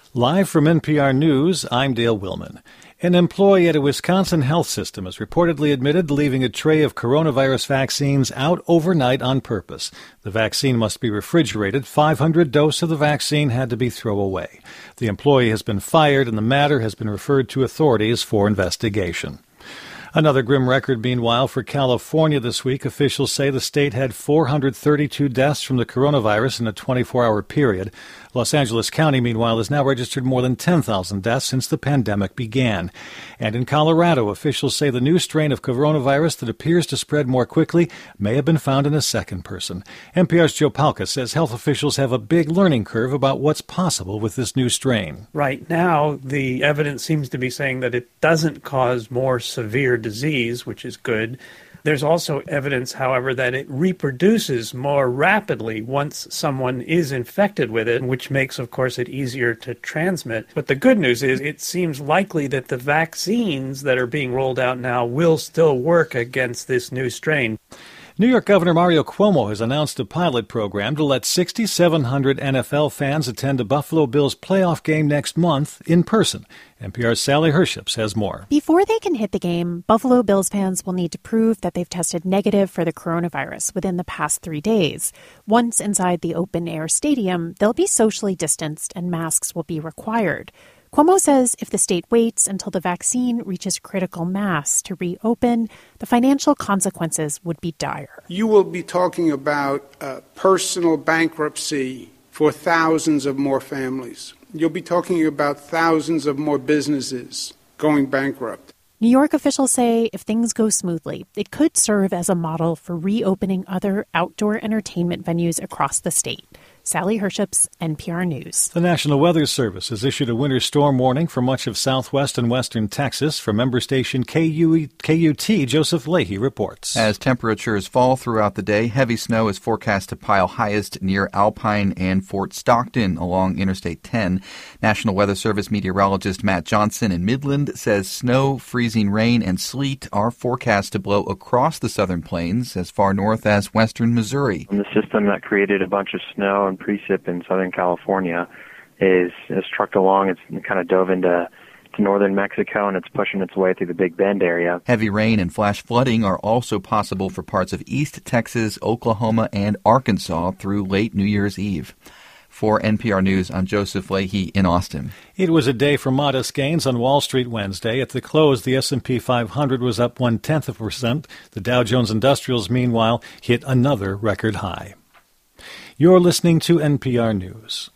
Live from NPR News, I'm Dale Willman. An employee at a Wisconsin health system is reportedly admitted to leaving a tray of coronavirus vaccines out overnight on purpose. The vaccine must be refrigerated. 500 doses of the vaccine had to be thrown away. The employee has been fired, and the matter has been referred to authorities for investigation. Another grim record, meanwhile, for California this week. Officials say the state had 432 deaths from the coronavirus in a 24-hour period. Los Angeles County, meanwhile, has now registered more than 10,000 deaths since the pandemic began. And in Colorado, officials say the new strain of coronavirus that appears to spread more quickly may have been found in a second person. NPR's Joe Palca says health officials have a big learning curve about what's possible with this new strain. Right now, the evidence seems to be saying that it doesn't cause more severe disease, which is good. There's also evidence, however, that it reproduces more rapidly once someone is infected with it, which makes, of course, it easier to transmit. But the good news is it seems likely that the vaccines that are being rolled out now will still work against this new strain. New York Governor Mario Cuomo has announced a pilot program to let 6,700 NFL fans attend a Buffalo Bills playoff game next month in person. NPR's Sally Herships has more. Before they can hit the game, Buffalo Bills fans will need to prove that they've tested negative for the coronavirus within the past 3 days. Once inside the open-air stadium, they'll be socially distanced and masks will be required. Cuomo says if the state waits until the vaccine reaches critical mass to reopen, the financial consequences would be dire. You will be talking about personal bankruptcy for thousands of more families. You'll be talking about thousands of more businesses going bankrupt. New York officials say if things go smoothly, it could serve as a model for reopening other outdoor entertainment venues across the state. Sally Herships, NPR News. The National Weather Service has issued a winter storm warning for much of southwest and western Texas. From member station KUT, Joseph Leahy reports. As temperatures fall throughout the day, heavy snow is forecast to pile highest near Alpine and Fort Stockton along Interstate 10. National Weather Service meteorologist Matt Johnson in Midland says snow, freezing rain, and sleet are forecast to blow across the southern plains as far north as western Missouri. The system that created a bunch of snow and precip in Southern California has trucked along. It's kind of dove into northern Mexico, and it's pushing its way through the Big Bend area. Heavy rain and flash flooding are also possible for parts of East Texas, Oklahoma, and Arkansas through late New Year's Eve. For NPR News, I'm Joseph Leahy in Austin. It was a day for modest gains on Wall Street Wednesday. At the close, the S&P 500 was up 0.1%. The Dow Jones Industrials, meanwhile, hit another record high. You're listening to NPR News.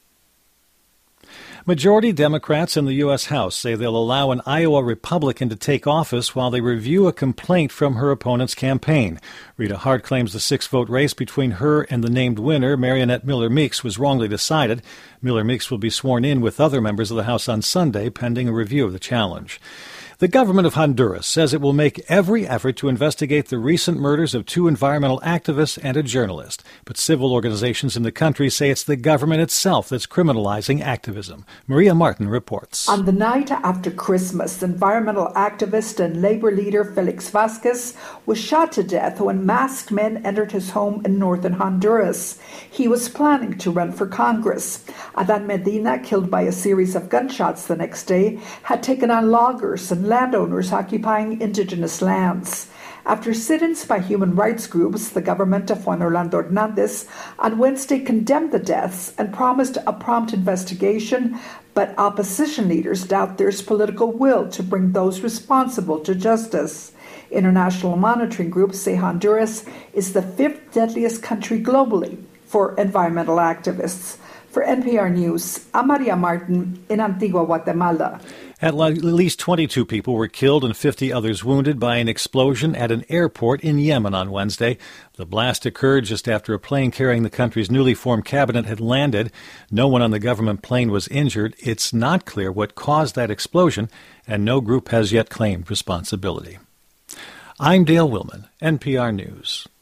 Majority Democrats in the U.S. House say they'll allow an Iowa Republican to take office while they review a complaint from her opponent's campaign. Rita Hart claims the 6-vote race between her and the named winner, Mariannette Miller Meeks, was wrongly decided. Miller Meeks will be sworn in with other members of the House on Sunday, pending a review of the challenge. The government of Honduras says it will make every effort to investigate the recent murders of 2 environmental activists and a journalist. But civil organizations in the country say it's the government itself that's criminalizing activism. Maria Martin reports. On the night after Christmas, environmental activist and labor leader Felix Vasquez was shot to death when masked men entered his home in northern Honduras. He was planning to run for Congress. Adan Medina, killed by a series of gunshots the next day, had taken on loggers and landowners occupying indigenous lands. After sit-ins by human rights groups, the government of Juan Orlando Hernandez on Wednesday condemned the deaths and promised a prompt investigation, but opposition leaders doubt there's political will to bring those responsible to justice. International monitoring groups say Honduras is the 5th deadliest country globally for environmental activists. For NPR News, I'm Maria Martin in Antigua, Guatemala. At least 22 people were killed and 50 others wounded by an explosion at an airport in Yemen on Wednesday. The blast occurred just after a plane carrying the country's newly formed cabinet had landed. No one on the government plane was injured. It's not clear what caused that explosion, and no group has yet claimed responsibility. I'm Dale Willman, NPR News.